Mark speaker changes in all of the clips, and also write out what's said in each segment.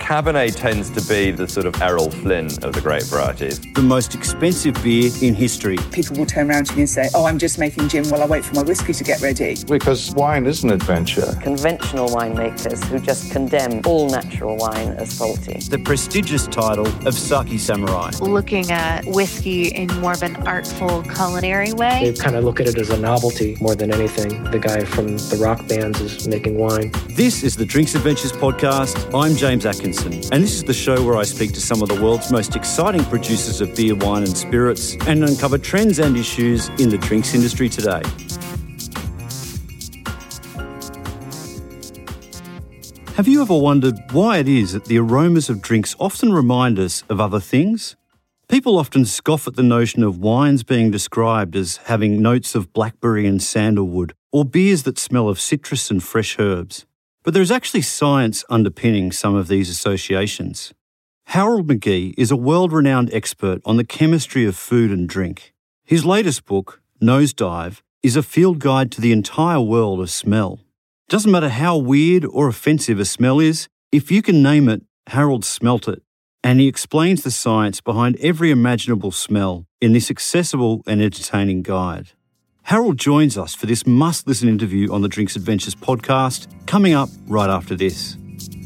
Speaker 1: Cabernet tends to be the sort of Errol Flynn of the grape varieties.
Speaker 2: The most expensive beer in history.
Speaker 3: People will turn around to me and say, oh, I'm just making gin while I wait for my whiskey to get ready.
Speaker 4: Because wine is an adventure.
Speaker 5: Conventional winemakers who just condemn all natural wine as faulty.
Speaker 2: The prestigious title of Sake Samurai.
Speaker 6: Looking at whiskey in more of an artful culinary way.
Speaker 7: They kind of look at it as a novelty more than anything. The guy from the rock bands is making wine.
Speaker 2: This is the Drinks Adventures podcast. I'm James Atkinson, and this is the show where I speak to some of the world's most exciting producers of beer, wine and spirits and uncover trends and issues in the drinks industry today. Have you ever wondered why it is that the aromas of drinks often remind us of other things? People often scoff at the notion of wines being described as having notes of blackberry and sandalwood, or beers that smell of citrus and fresh herbs. But there's actually science underpinning some of these associations. Harold McGee is a world-renowned expert on the chemistry of food and drink. His latest book, Nosedive, is a field guide to the entire world of smell. Doesn't matter how weird or offensive a smell is, if you can name it, Harold smelt it. And he explains the science behind every imaginable smell in this accessible and entertaining guide. Harold joins us for this must-listen interview on the Drinks Adventures podcast, coming up right after this.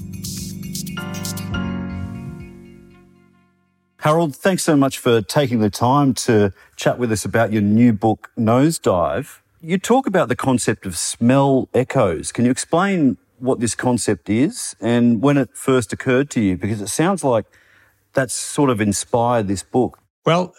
Speaker 2: Harold, thanks so much for taking the time to chat with us about your new book, Nosedive. You talk about the concept of smell echoes. Can you explain what this concept is and when it first occurred to you? Because it sounds like that's sort of inspired this book.
Speaker 8: Well,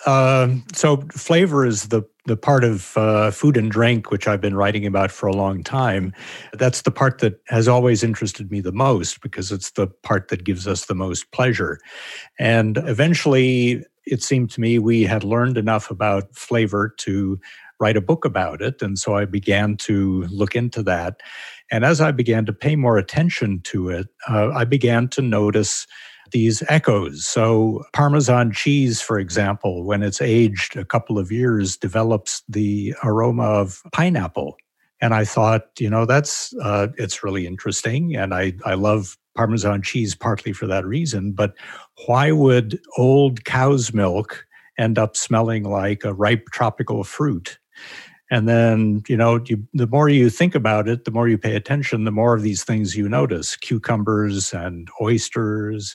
Speaker 8: so flavor is the part of food and drink, which I've been writing about for a long time. That's the part that has always interested me the most because it's the part that gives us the most pleasure. And eventually, it seemed to me we had learned enough about flavor to write a book about it. And so I began to look into that. And as I began to pay more attention to it, I began to notice these echoes. So Parmesan cheese, for example, when it's aged a couple of years, develops the aroma of pineapple. And I thought, that's it's really interesting. And I love Parmesan cheese partly for that reason. But why would old cow's milk end up smelling like a ripe tropical fruit? And then, the more you think about it, the more you pay attention, the more of these things you notice. Cucumbers and oysters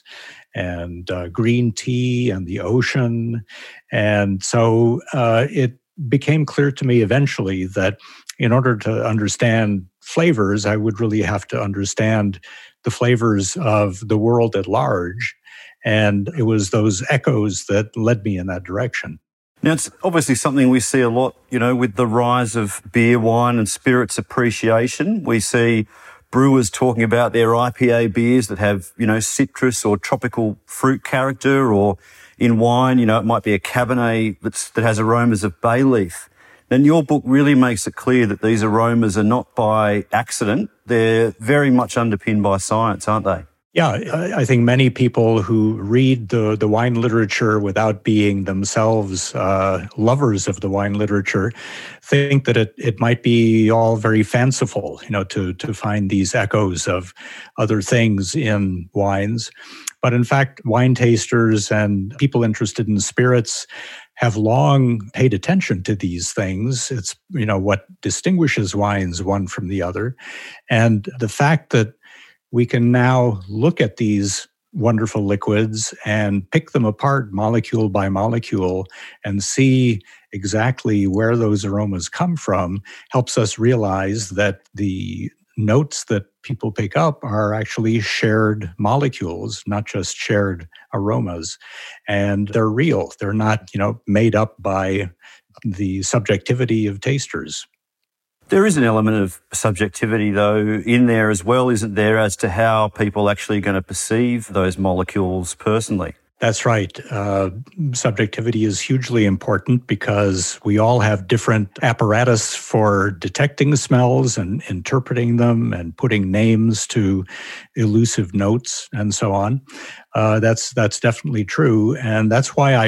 Speaker 8: and green tea and the ocean. And so it became clear to me eventually that in order to understand flavors, I would really have to understand the flavors of the world at large. And it was those echoes that led me in that direction.
Speaker 2: Now, it's obviously something we see a lot, with the rise of beer, wine and spirits appreciation. We see brewers talking about their IPA beers that have, citrus or tropical fruit character, or in wine, it might be a Cabernet that has aromas of bay leaf. And your book really makes it clear that these aromas are not by accident. They're very much underpinned by science, aren't they?
Speaker 8: Yeah, I think many people who read the wine literature without being themselves lovers of the wine literature think that it might be all very fanciful, to find these echoes of other things in wines. But in fact, wine tasters and people interested in spirits have long paid attention to these things. It's, what distinguishes wines one from the other. And the fact that we can now look at these wonderful liquids and pick them apart molecule by molecule and see exactly where those aromas come from helps us realize that the notes that people pick up are actually shared molecules, not just shared aromas. And they're real. They're not, made up by the subjectivity of tasters.
Speaker 2: There is an element of subjectivity, though, in there as well, isn't there, as to how people actually are going to perceive those molecules personally?
Speaker 8: That's right. Subjectivity is hugely important because we all have different apparatus for detecting smells and interpreting them and putting names to elusive notes and so on. That's definitely true. And that's why I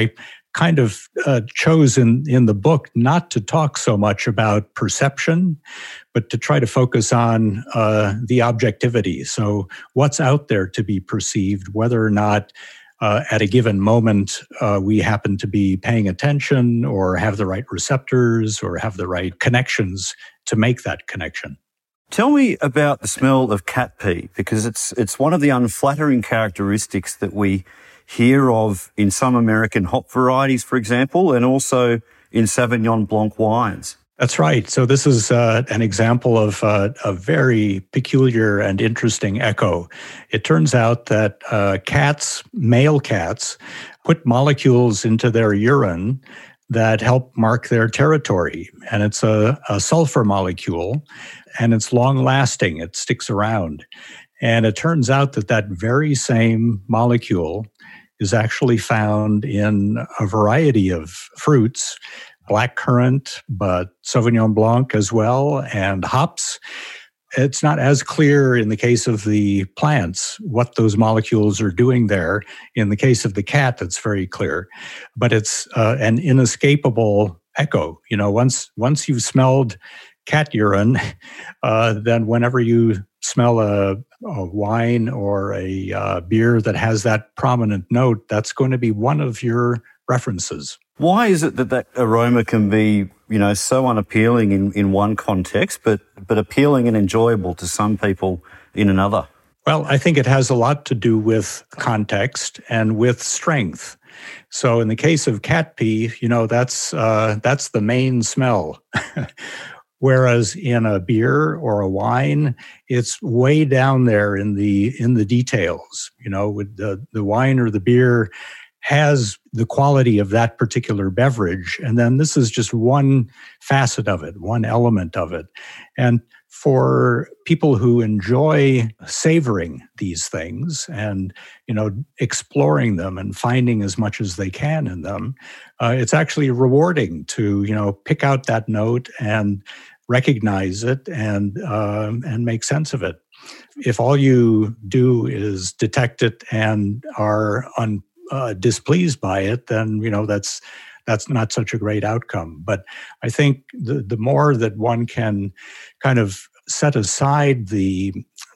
Speaker 8: kind of chose in the book not to talk so much about perception, but to try to focus on the objectivity. So what's out there to be perceived, whether or not at a given moment we happen to be paying attention or have the right receptors or have the right connections to make that connection.
Speaker 2: Tell me about the smell of cat pee, because it's one of the unflattering characteristics that we hear of in some American hop varieties, for example, and also in Sauvignon Blanc wines.
Speaker 8: That's right. So this is an example of a very peculiar and interesting echo. It turns out that cats, male cats, put molecules into their urine that help mark their territory. And it's a sulfur molecule, and it's long-lasting. It sticks around. And it turns out that that very same molecule is actually found in a variety of fruits, blackcurrant, but Sauvignon Blanc as well, and hops. It's not as clear in the case of the plants what those molecules are doing there. In the case of the cat, that's very clear. But it's an inescapable echo. You know, once you've smelled cat urine, then whenever you smell a wine or a beer that has that prominent note, that's going to be one of your references.
Speaker 2: Why is it that aroma can be, so unappealing in one context, but appealing and enjoyable to some people in another?
Speaker 8: Well, I think it has a lot to do with context and with strength. So in the case of cat pee, that's the main smell. Whereas in a beer or a wine, it's way down there in the details. With the wine or the beer has the quality of that particular beverage, and then this is just one facet of it, one element of it. And for people who enjoy savoring these things and exploring them and finding as much as they can in them, it's actually rewarding to pick out that note and recognize it and make sense of it. If all you do is detect it and are displeased by it, then that's not such a great outcome. But I think the more that one can kind of set aside the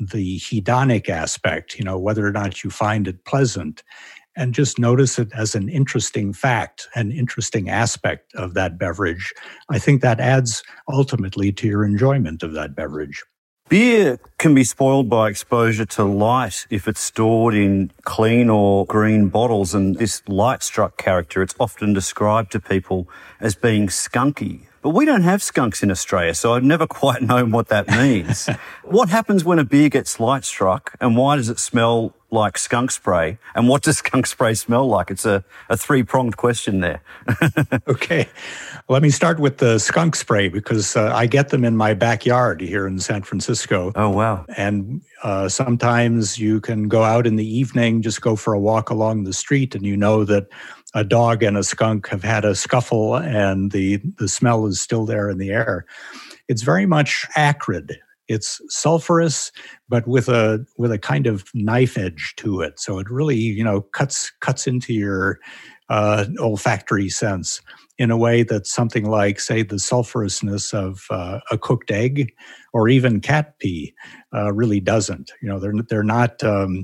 Speaker 8: hedonic aspect, whether or not you find it pleasant, and just notice it as an interesting fact, an interesting aspect of that beverage, I think that adds ultimately to your enjoyment of that beverage.
Speaker 2: Beer can be spoiled by exposure to light if it's stored in clean or green bottles, and this light-struck character, it's often described to people as being skunky. But we don't have skunks in Australia, so I've never quite known what that means. What happens when a beer gets light-struck, and why does it smell like skunk spray? And what does skunk spray smell like? It's a three-pronged question there.
Speaker 8: Okay. Let me start with the skunk spray, because I get them in my backyard here in San Francisco.
Speaker 2: Oh, wow.
Speaker 8: And sometimes you can go out in the evening, just go for a walk along the street, and you know that a dog and a skunk have had a scuffle and the smell is still there in the air. It's very much acrid. It's sulfurous, but with a kind of knife edge to it. So it really, cuts into your olfactory sense in a way that something like, say, the sulfurousness of a cooked egg or even cat pee really doesn't. They're not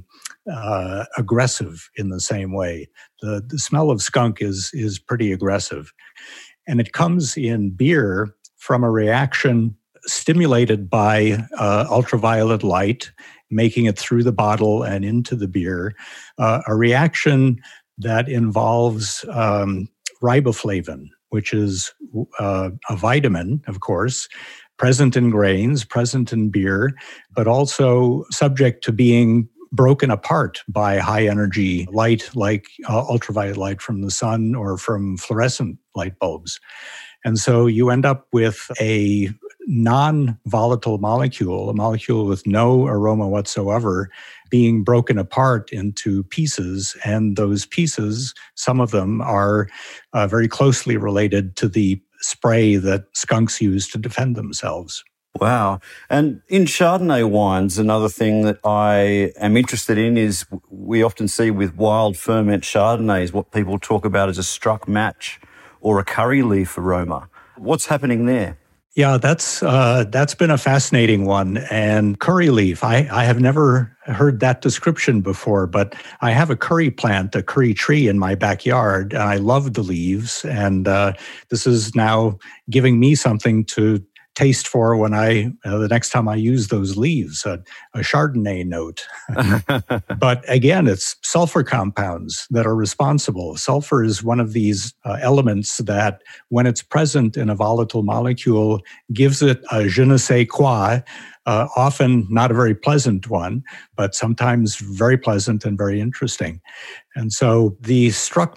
Speaker 8: aggressive in the same way. The smell of skunk is pretty aggressive. And it comes in beer from a reaction stimulated by ultraviolet light, making it through the bottle and into the beer, a reaction that involves riboflavin, which is a vitamin, of course, present in grains, present in beer, but also subject to being broken apart by high energy light like ultraviolet light from the sun or from fluorescent light bulbs. And so you end up with a non-volatile molecule, a molecule with no aroma whatsoever, being broken apart into pieces. And those pieces, some of them are very closely related to the spray that skunks use to defend themselves.
Speaker 2: Wow. And in Chardonnay wines, another thing that I am interested in is we often see with wild ferment Chardonnays what people talk about as a struck match or a curry leaf aroma. What's happening there?
Speaker 8: Yeah, that's been a fascinating one. And curry leaf, I have never heard that description before, but I have a curry plant, a curry tree in my backyard, and I love the leaves. And this is now giving me something to taste for when the next time I use those leaves, a Chardonnay note. But again, it's sulfur compounds that are responsible. Sulfur is one of these elements that, when it's present in a volatile molecule, gives it a je ne sais quoi, often not a very pleasant one, but sometimes very pleasant and very interesting. And so the struck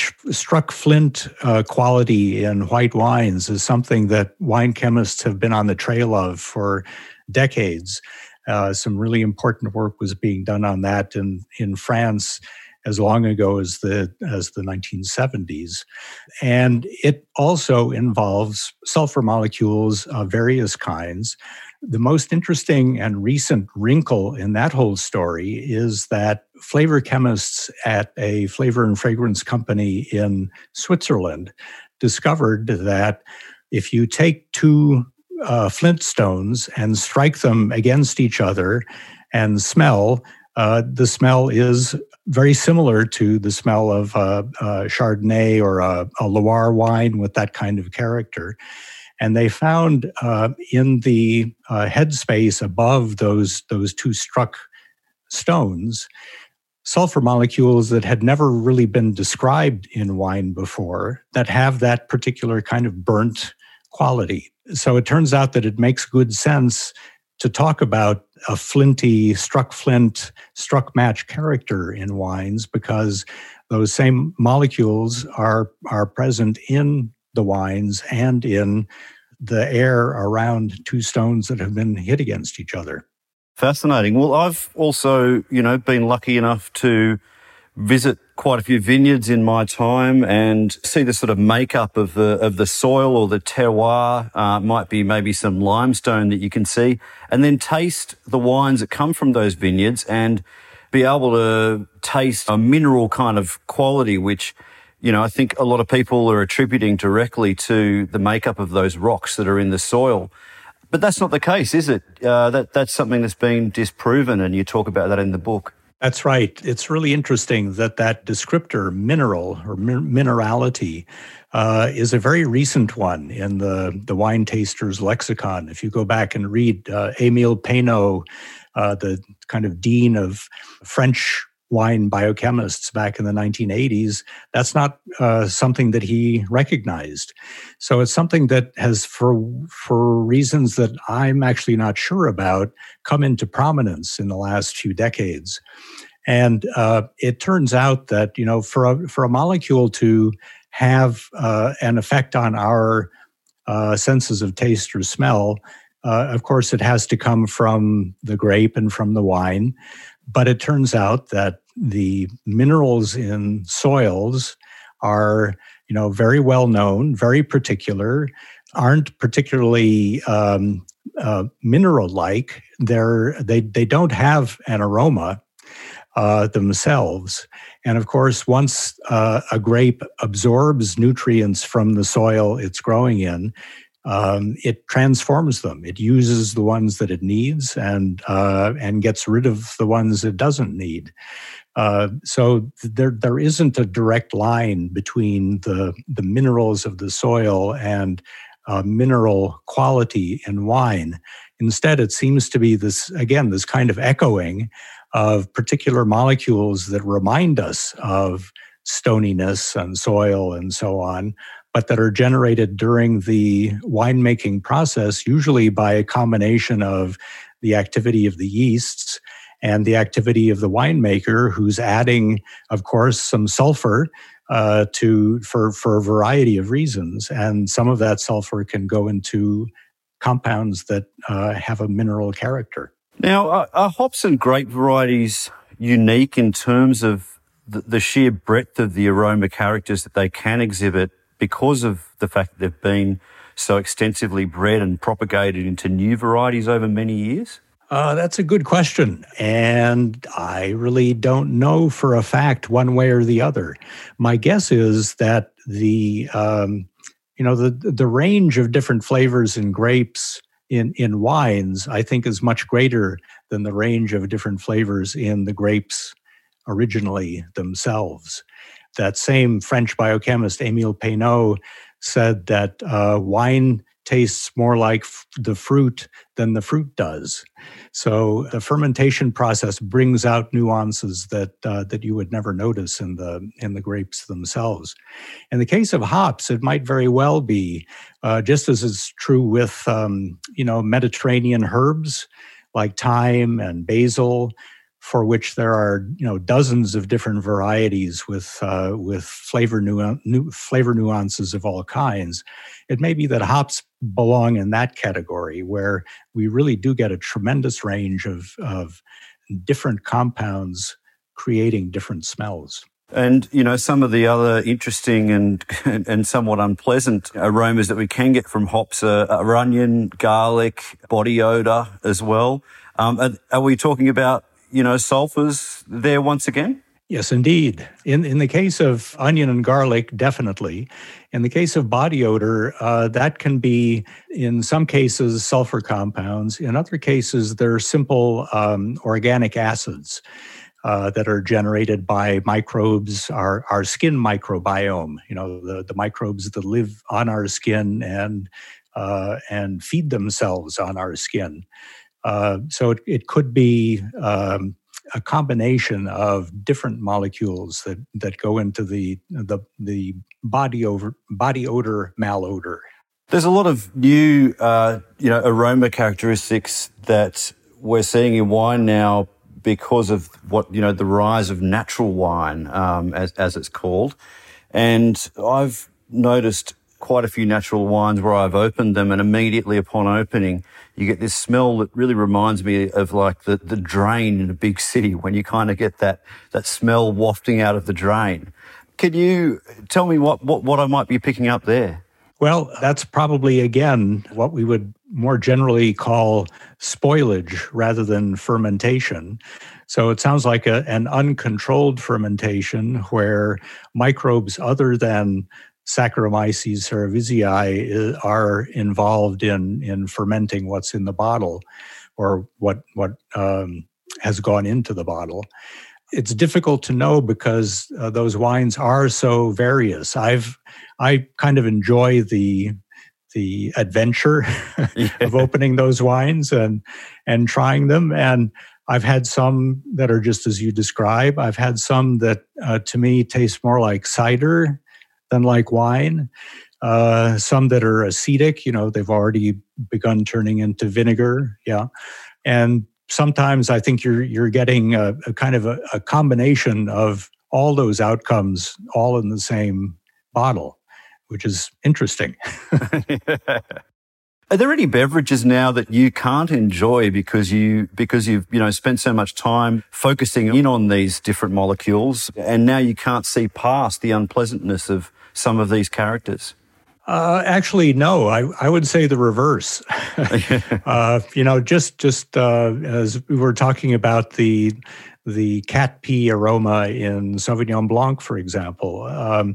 Speaker 8: flint quality in white wines is something that wine chemists have been on the trail of for decades. Some really important work was being done on that in France as long ago as the 1970s. And it also involves sulfur molecules of various kinds. The most interesting and recent wrinkle in that whole story is that flavor chemists at a flavor and fragrance company in Switzerland discovered that if you take two flint stones and strike them against each other and smell, the smell is very similar to the smell of Chardonnay or a Loire wine with that kind of character. And they found in the headspace above those two struck stones, sulfur molecules that had never really been described in wine before that have that particular kind of burnt quality. So it turns out that it makes good sense to talk about a flinty, struck flint, struck match character in wines, because those same molecules are present in the wines and in the air around two stones that have been hit against each other.
Speaker 2: Fascinating. Well, I've also, been lucky enough to visit quite a few vineyards in my time and see the sort of makeup of the soil or the terroir. Might be maybe some limestone that you can see, and then taste the wines that come from those vineyards and be able to taste a mineral kind of quality, which, I think a lot of people are attributing directly to the makeup of those rocks that are in the soil. But that's not the case, is it? That's something that's been disproven, and you talk about that in the book.
Speaker 8: That's right. It's really interesting that descriptor, mineral or minerality, is a very recent one in the wine taster's lexicon. If you go back and read Émile Peynaud, the kind of dean of French wine biochemists back in the 1980s, that's not something that he recognized. So it's something that has, for reasons that I'm actually not sure about, come into prominence in the last few decades. And it turns out that, for a molecule to have an effect on our senses of taste or smell, of course, it has to come from the grape and from the wine. But it turns out that the minerals in soils are, very well known, very particular, aren't particularly mineral-like. They don't have an aroma themselves. And of course, once a grape absorbs nutrients from the soil it's growing in, it transforms them. It uses the ones that it needs and gets rid of the ones it doesn't need. So there isn't a direct line between the minerals of the soil and mineral quality in wine. Instead, it seems to be this kind of echoing of particular molecules that remind us of stoniness and soil and so on, but that are generated during the winemaking process, usually by a combination of the activity of the yeasts and the activity of the winemaker, who's adding, of course, some sulfur for a variety of reasons. And some of that sulfur can go into compounds that have a mineral character.
Speaker 2: Now, are hops and grape varieties unique in terms of the sheer breadth of the aroma characters that they can exhibit because of the fact that they've been so extensively bred and propagated into new varieties over many years?
Speaker 8: That's a good question. And I really don't know for a fact one way or the other. My guess is that the range of different flavors in grapes in wines, I think, is much greater than the range of different flavors in the grapes originally themselves. That same French biochemist, Émile Peynaud, said that wine tastes more like the fruit than the fruit does. So the fermentation process brings out nuances that you would never notice in the grapes themselves. In the case of hops, it might very well be, just as is true with Mediterranean herbs like thyme and basil, for which there are dozens of different varieties with flavor nuances of all kinds. It may be that hops belong in that category, where we really do get a tremendous range of different compounds creating different smells.
Speaker 2: And, some of the other interesting and somewhat unpleasant aromas that we can get from hops are onion, garlic, body odor as well. Are we talking about sulfurs there once again?
Speaker 8: Yes, indeed. In the case of onion and garlic, definitely. In the case of body odor, that can be, in some cases, sulfur compounds. In other cases, they're simple organic acids that are generated by microbes, our skin microbiome, the microbes that live on our skin and feed themselves on our skin. So it could be a combination of different molecules that go into the body odor malodor.
Speaker 2: There's a lot of new aroma characteristics that we're seeing in wine now because of the rise of natural wine, as it's called. And I've noticed quite a few natural wines where I've opened them, and immediately upon opening, you get this smell that really reminds me of like the drain in a big city, when you kind of get that smell wafting out of the drain. Can you tell me what I might be picking up there?
Speaker 8: Well, that's probably, again, what we would more generally call spoilage rather than fermentation. So it sounds like an uncontrolled fermentation where microbes other than Saccharomyces cerevisiae are involved in fermenting what's in the bottle, or what has gone into the bottle. It's difficult to know because those wines are so various. I kind of enjoy the adventure of opening those wines and trying them. And I've had some that are just as you describe. I've had some that to me taste more like cider than like wine. Some that are acetic, they've already begun turning into vinegar. Yeah. And sometimes I think you're getting a kind of a combination of all those outcomes all in the same bottle, which is interesting.
Speaker 2: Are there any beverages now that you can't enjoy because you've spent so much time focusing in on these different molecules, and now you can't see past the unpleasantness of some of these characters?
Speaker 8: Actually, no. I would say the reverse. Just as we were talking about the cat pee aroma in Sauvignon Blanc, for example,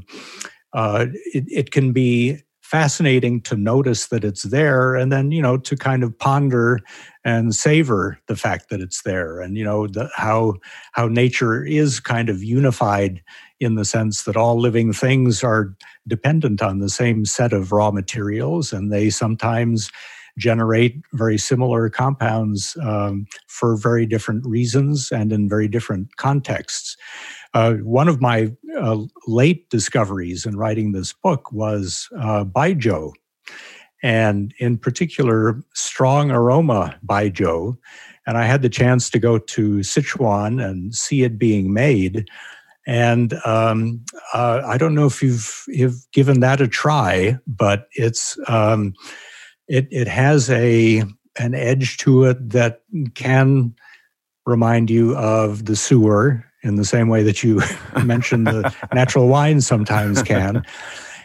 Speaker 8: it can be fascinating to notice that it's there, and then to kind of ponder and savor the fact that it's there, and how nature is kind of unified in the sense that all living things are dependent on the same set of raw materials, and they sometimes generate very similar compounds for very different reasons and in very different contexts. One of my late discoveries in writing this book was Baijiu, and in particular, strong aroma Baijiu. And I had the chance to go to Sichuan and see it being made. And I don't know if you've given that a try, but it's it has an edge to it that can remind you of the sewer in the same way that you mentioned the natural wine sometimes can.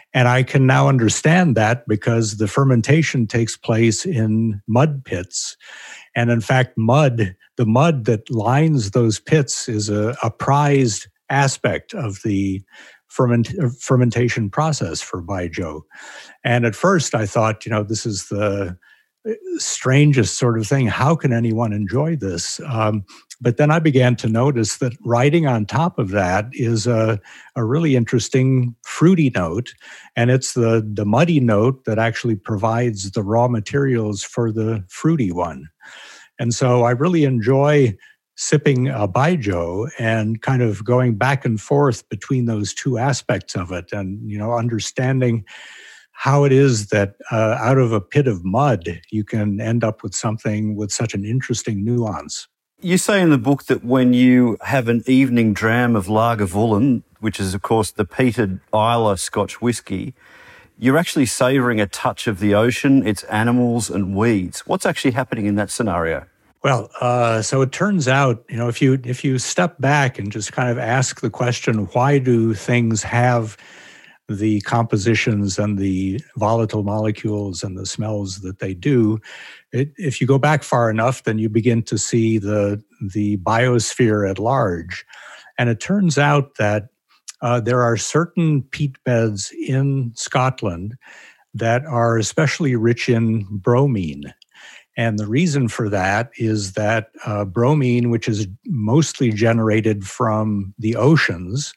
Speaker 8: And I can now understand that because the fermentation takes place in mud pits. And in fact, the mud that lines those pits is a prized aspect of the fermentation process for baijiu. And at first I thought, this is the strangest sort of thing. How can anyone enjoy this? But then I began to notice that riding on top of that is a really interesting fruity note. And it's the muddy note that actually provides the raw materials for the fruity one. And so I really enjoy sipping a baijiu and kind of going back and forth between those two aspects of it and, understanding how it is that out of a pit of mud, you can end up with something with such an interesting nuance.
Speaker 2: You say in the book that when you have an evening dram of Lagavulin, which is, of course, the peated Islay Scotch whisky, you're actually savouring a touch of the ocean, its animals and weeds. What's actually happening in that scenario?
Speaker 8: Well, so it turns out, if you step back and just kind of ask the question, why do things have the compositions and the volatile molecules and the smells that they do, if you go back far enough, then you begin to see the biosphere at large. And it turns out that there are certain peat beds in Scotland that are especially rich in bromine. And the reason for that is that bromine, which is mostly generated from the oceans,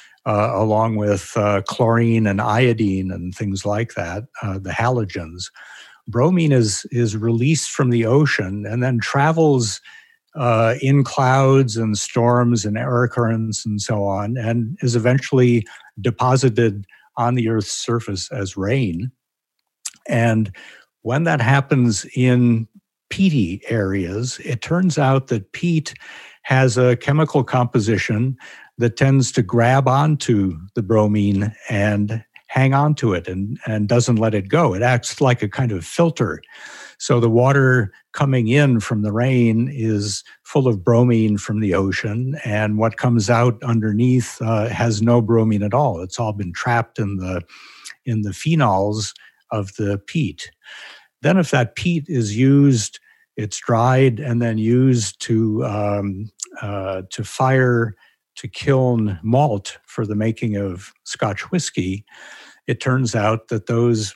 Speaker 8: along with chlorine and iodine and things like that, the halogens. Bromine is released from the ocean and then travels in clouds and storms and air currents and so on, and is eventually deposited on the Earth's surface as rain. And when that happens in peaty areas, it turns out that peat has a chemical composition that tends to grab onto the bromine and hang onto it and doesn't let it go. It acts like a kind of filter. So the water coming in from the rain is full of bromine from the ocean, and what comes out underneath has no bromine at all. It's all been trapped in the phenols of the peat. Then if that peat is used, it's dried and then used to fire, to kiln malt for the making of Scotch whiskey, it turns out that those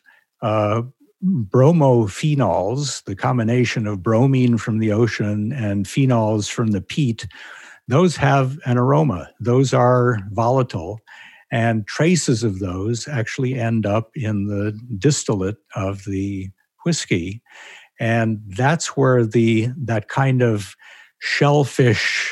Speaker 8: bromophenols, the combination of bromine from the ocean and phenols from the peat, those have an aroma. Those are volatile, and traces of those actually end up in the distillate of the whiskey. And that's where that kind of shellfish,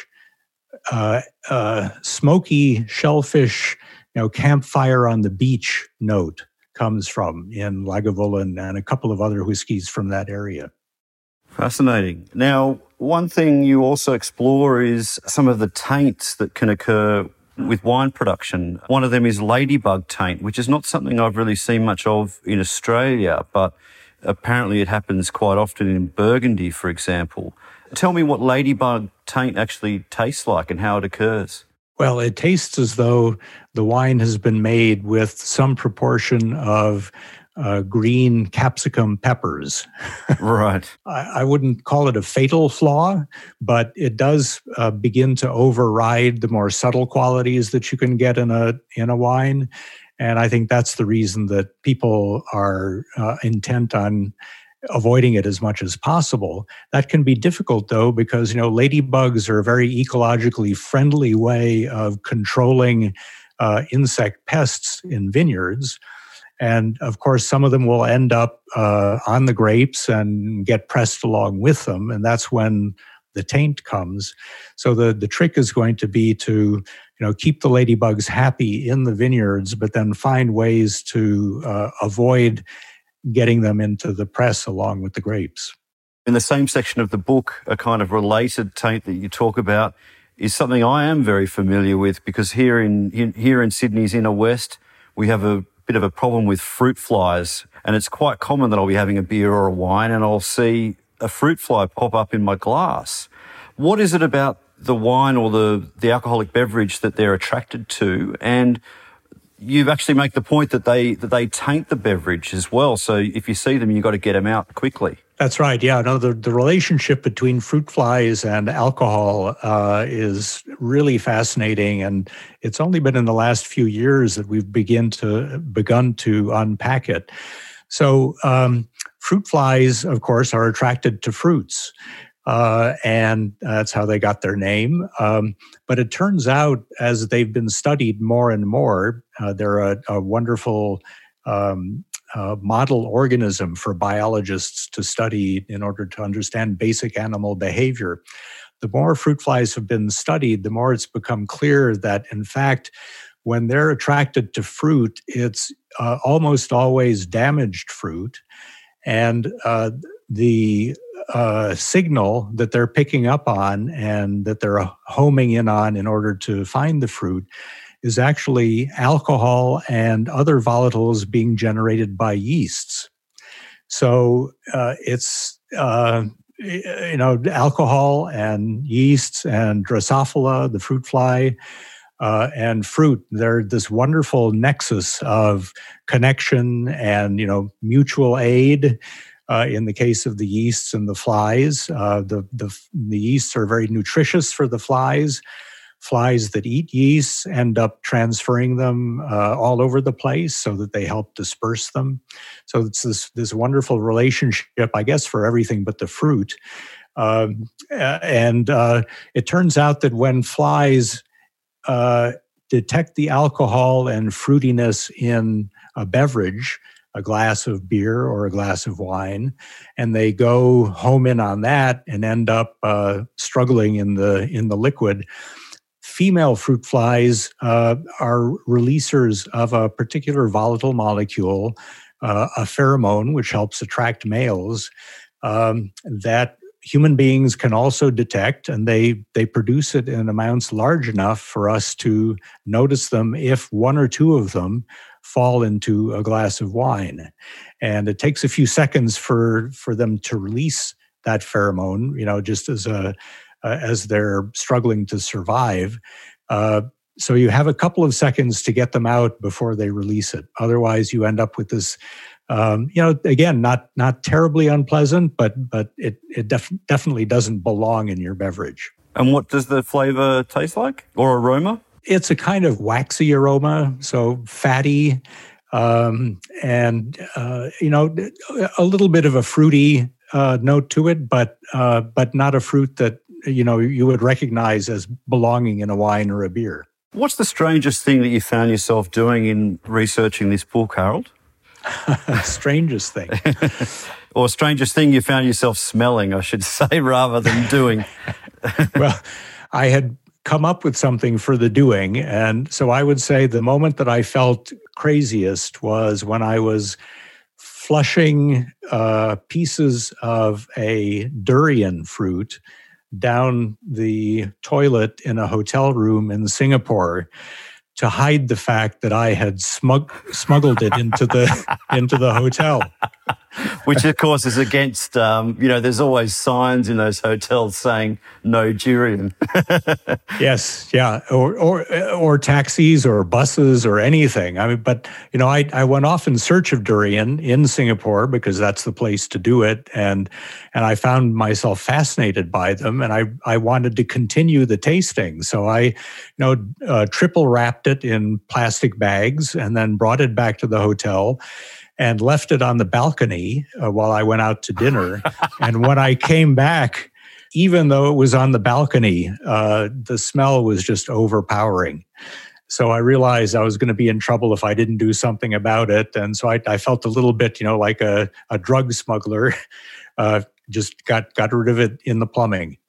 Speaker 8: smoky shellfish, campfire on the beach note comes from in Lagavulin and a couple of other whiskeys from that area.
Speaker 2: Fascinating. Now, one thing you also explore is some of the taints that can occur with wine production. One of them is ladybug taint, which is not something I've really seen much of in Australia, but apparently it happens quite often in Burgundy, for example. Tell me what ladybug taint actually tastes like and how it occurs.
Speaker 8: Well, it tastes as though the wine has been made with some proportion of green capsicum peppers.
Speaker 2: Right.
Speaker 8: I wouldn't call it a fatal flaw, but it does begin to override the more subtle qualities that you can get in a wine. And I think that's the reason that people are intent on avoiding it as much as possible. That can be difficult, though, because, ladybugs are a very ecologically friendly way of controlling insect pests in vineyards. And of course, some of them will end up on the grapes and get pressed along with them. And that's when the taint comes. So the trick is going to be to, keep the ladybugs happy in the vineyards, but then find ways to avoid getting them into the press along with the grapes.
Speaker 2: In the same section of the book, a kind of related taint that you talk about is something I am very familiar with, because here in Sydney's inner west, we have a bit of a problem with fruit flies, and it's quite common that I'll be having a beer or a wine and I'll see a fruit fly pop up in my glass. What is it about the wine or the alcoholic beverage that they're attracted to? And you actually make the point that they taint the beverage as well. So if you see them, you've got to get them out quickly.
Speaker 8: That's right. Yeah. No, the relationship between fruit flies and alcohol is really fascinating, and it's only been in the last few years that we've begun to unpack it. So, fruit flies, of course, are attracted to fruits, and that's how they got their name. But it turns out, as they've been studied more and more, they're a wonderful model organism for biologists to study in order to understand basic animal behavior. The more fruit flies have been studied, the more it's become clear that, in fact, when they're attracted to fruit, it's almost always damaged fruit. And the signal that they're picking up on and that they're homing in on in order to find the fruit is actually alcohol and other volatiles being generated by yeasts. So it's alcohol and yeasts and Drosophila, the fruit fly, and fruit. They're this wonderful nexus of connection and mutual aid. In the case of the yeasts and the flies, the yeasts are very nutritious for the flies. Flies that eat yeasts end up transferring them all over the place so that they help disperse them. So it's this wonderful relationship, I guess, for everything but the fruit. And it turns out that when flies detect the alcohol and fruitiness in a beverage, a glass of beer or a glass of wine, and they go home in on that and end up struggling in the liquid. Female fruit flies are releasers of a particular volatile molecule, a pheromone, which helps attract males, that human beings can also detect, and they produce it in amounts large enough for us to notice them if one or two of them fall into a glass of wine. And it takes a few seconds for them to release that pheromone, just as they're struggling to survive. So you have a couple of seconds to get them out before they release it. Otherwise, you end up with this, again, not terribly unpleasant, but it definitely doesn't belong in your beverage.
Speaker 2: And what does the flavor taste like, or aroma?
Speaker 8: It's a kind of waxy aroma, so fatty, and a little bit of a fruity note to it, but not a fruit that you would recognize as belonging in a wine or a beer.
Speaker 2: What's the strangest thing that you found yourself doing in researching this book, Harold?
Speaker 8: Strangest thing.
Speaker 2: Or strangest thing you found yourself smelling, I should say, rather than doing.
Speaker 8: Well, I had come up with something for the doing. And so I would say the moment that I felt craziest was when I was flushing pieces of a durian fruit down the toilet in a hotel room in Singapore to hide the fact that I had smuggled it into the hotel.
Speaker 2: Which, of course, is against, there's always signs in those hotels saying no durian.
Speaker 8: Yes, yeah, or taxis or buses or anything. I mean, but I went off in search of durian in Singapore because that's the place to do it, and I found myself fascinated by them, and I wanted to continue the tasting. So I, triple wrapped it in plastic bags and then brought it back to the hotel and left it on the balcony while I went out to dinner. And when I came back, even though it was on the balcony, the smell was just overpowering. So I realized I was going to be in trouble if I didn't do something about it. And so I felt a little bit, like a drug smuggler, just got rid of it in the plumbing.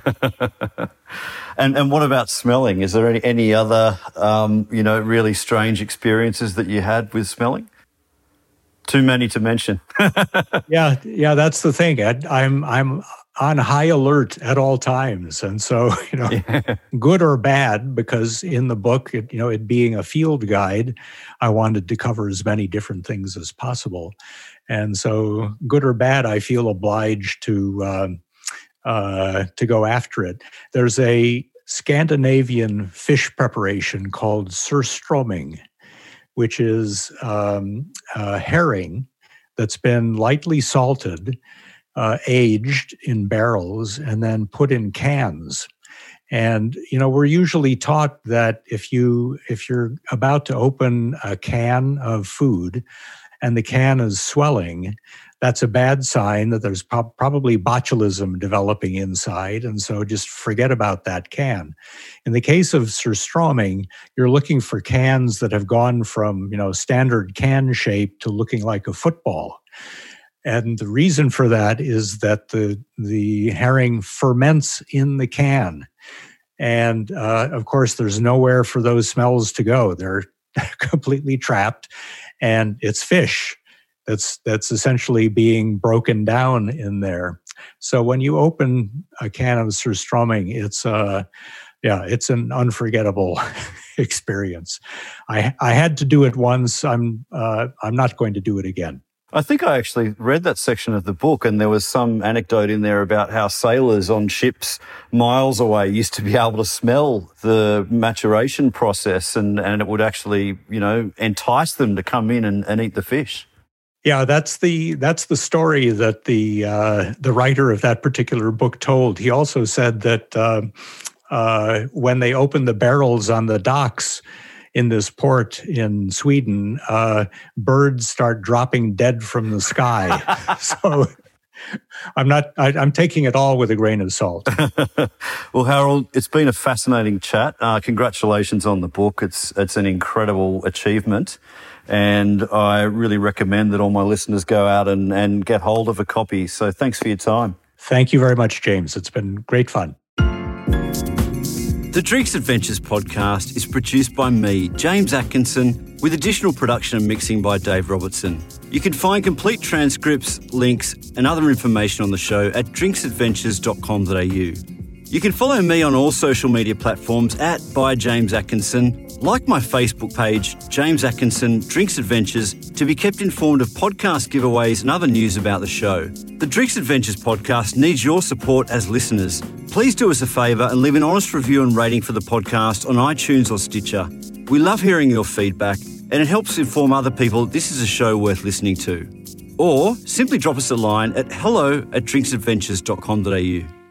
Speaker 2: And what about smelling? Is there any other, really strange experiences that you had with smelling? Too many to mention.
Speaker 8: Yeah, that's the thing. I'm on high alert at all times, and so good or bad. Because in the book, it being a field guide, I wanted to cover as many different things as possible, and so good or bad, I feel obliged to go after it. There's a Scandinavian fish preparation called surströmming, which is herring that's been lightly salted, aged in barrels, and then put in cans. And, we're usually taught that if you're about to open a can of food and the can is swelling, that's a bad sign that there's probably botulism developing inside. And so just forget about that can. In the case of surströmming, you're looking for cans that have gone from, standard can shape to looking like a football. And the reason for that is that the herring ferments in the can. And of course, there's nowhere for those smells to go. They're completely trapped. And it's fish that's essentially being broken down in there. So when you open a can of surströmming, it's an unforgettable experience. I had to do it once. I'm not going to do it again.
Speaker 2: I think I actually read that section of the book, and there was some anecdote in there about how sailors on ships miles away used to be able to smell the maturation process, and it would actually, entice them to come in and eat the fish.
Speaker 8: Yeah, that's the story that the writer of that particular book told. He also said that when they opened the barrels on the docks in this port in Sweden, birds start dropping dead from the sky. So I'm taking it all with a grain of salt.
Speaker 2: Well, Harold, it's been a fascinating chat. Congratulations on the book. It's an incredible achievement. And I really recommend that all my listeners go out and get hold of a copy. So thanks for your time.
Speaker 8: Thank you very much, James. It's been great fun.
Speaker 2: The Drinks Adventures podcast is produced by me, James Atkinson, with additional production and mixing by Dave Robertson. You can find complete transcripts, links, and other information on the show at drinksadventures.com.au. You can follow me on all social media platforms at by James Atkinson, like my Facebook page, James Atkinson Drinks Adventures, to be kept informed of podcast giveaways and other news about the show. The Drinks Adventures podcast needs your support as listeners. Please do us a favour and leave an honest review and rating for the podcast on iTunes or Stitcher. We love hearing your feedback, and it helps inform other people this is a show worth listening to. Or simply drop us a line at hello@drinksadventures.com.au.